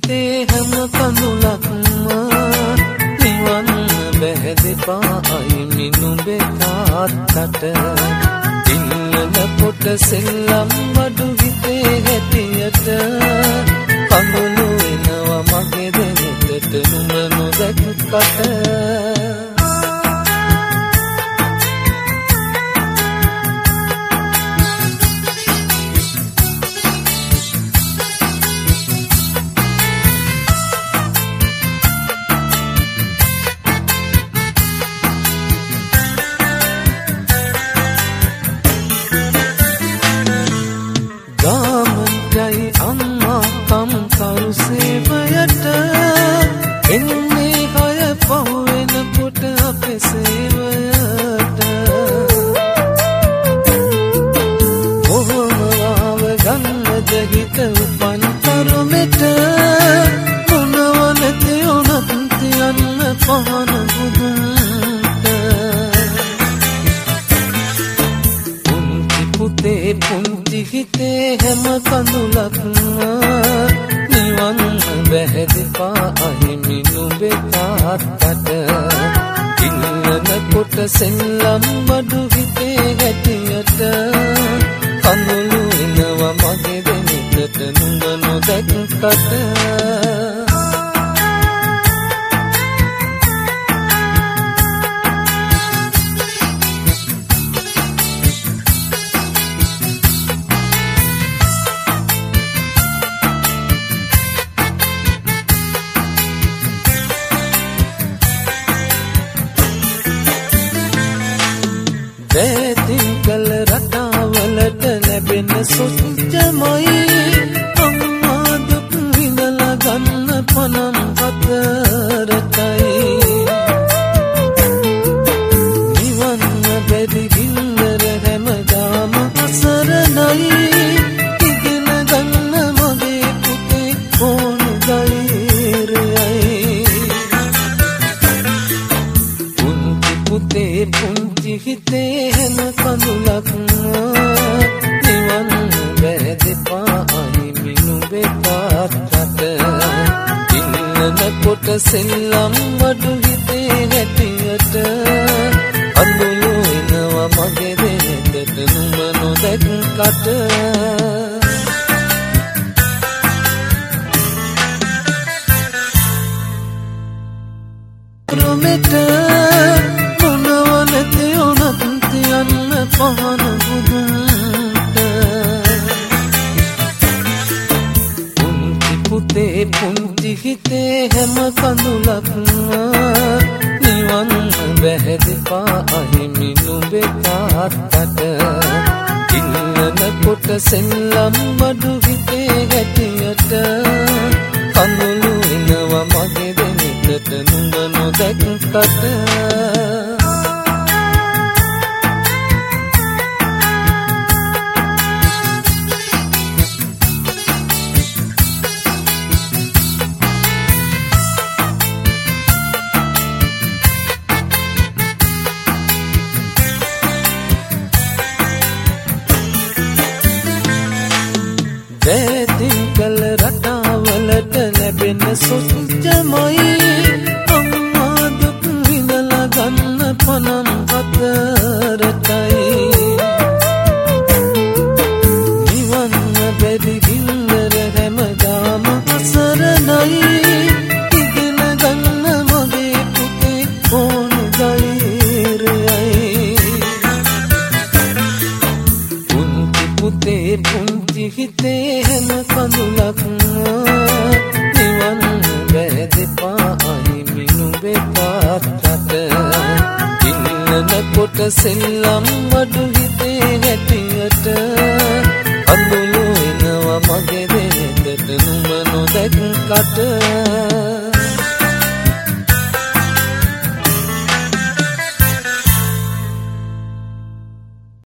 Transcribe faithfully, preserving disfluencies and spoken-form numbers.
හිතේ හැම කඳුලක්ම නිවන් බැහැදෙපායි මිනුඹේ තාත්තට ඉන්නන පොට සෙල්ලම් වඩු හිතේ හැටියට කඳුළු එනවා මගේ දෙනෙතට නුඹ නොදැක්කට සේවයට එන්නේ හය පහුවෙන කොට අපේ සේවයට කොහොමව ගන්නද හිත උපන් තරමෙට මොනව නැති උනත් තියන්න පහන බුදුන්ට පුංචි පුතේ පුංචි හිතේ හැම කඳුලක්ම නිවන් බැහැදෙපායි මිනුඹේ තාත්තට ඉන්නන කොට සෙල්ලම් බඩු හිතේ හැටියට කඳුළු එනවා මගේ දෙනෙතට නුඹ නොදැක්කට දැතින් කල රටාවලට ලැබෙන සොච්චමයි අම්මා දුක් විඳලා ගන්න පනම් හතරටයි නිවන් බැරි ගින්නර හැමදාම අසරණයි ඉගෙන ගන්න මගේ පුතේ ඕන ධෛර්යයි පුංචි පුතේ පුංචි හිතේ හැම කඳුලක්ම නිවන් බැහැදෙපායි මිනුඹේ තාත්තට ඉන්නන කොට සෙල්ලම් වඩු හිතේ හැටියට අඳුළු එනවා මගේ දෙනෙතට නුඹ නොදැක්කට රොමෙට මොනව නැති උනත් තියන්න පහන බුදුන්ට පුංචි පුතේ පුංචි හිතේ හැම කඳුලක්ම නිවන් බැහැදෙපායි මිනුඹේ තාත්තට ඉන්නන කොට සෙල්ලම් බඩු හිතේ හැටියට කඳුළු එනවා මගේ දෙනෙතට නුඹ නොදැක්කට දැතින් කල රටාවලට ලැබෙන සොච්චමයි අම්මා දුක් විඳලා ගන්න පනම් හතරටයි නිවන් බැරි ගින්නර හැමදාම අසරණයි ඉගෙන ගන්න මගේ පුතේ ඕන ධෛර්යයි පුංචි පුතේ පුංචි හිතේ හැම කඳුලක්ම නිවන් බැහැදෙපායි මිනුඹේ තාත්තට ඉන්නන කොට සෙල්ලම් වඩු හිතේ හැටියට අඳුළු එනවා මගේ දෙනෙතට නුඹ නොදැක්කට